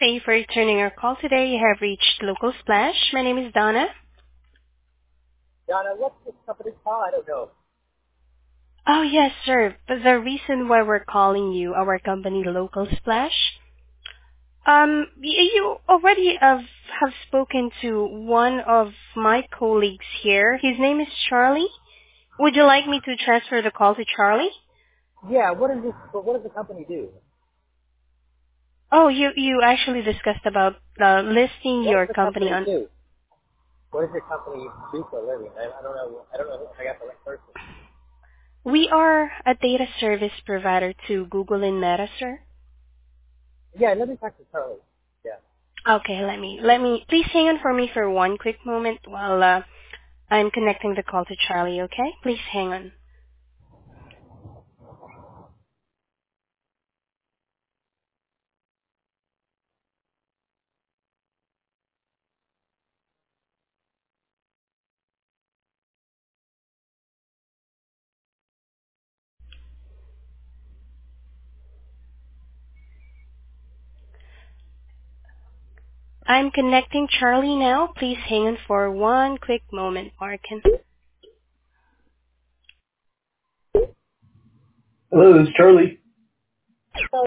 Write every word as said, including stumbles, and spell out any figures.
Thank you for returning our call today. You have reached Local Splash. My name is Donna. Donna, what's this company called? I don't know. Oh, yes, sir. But the reason why we're calling you, our company, Local Splash, um, y- you already have, have spoken to one of my colleagues here. His name is Charlie. Would you like me to transfer the call to Charlie? Yeah, what is this? But what does the company do? Oh, you you actually discussed about uh, listing What your does the company company on. do? What does your company do for a living? I, I don't know. I don't know if I got the right person. We are a data service provider to Google and Meta, sir. Yeah, let me talk to Charlie. Yeah. Okay, let me, let me, please hang on for me for one quick moment while uh, I'm connecting the call to Charlie, okay? Please hang on. I'm connecting Charlie now. Please hang on for one quick moment, Markin. Hello, this is Charlie.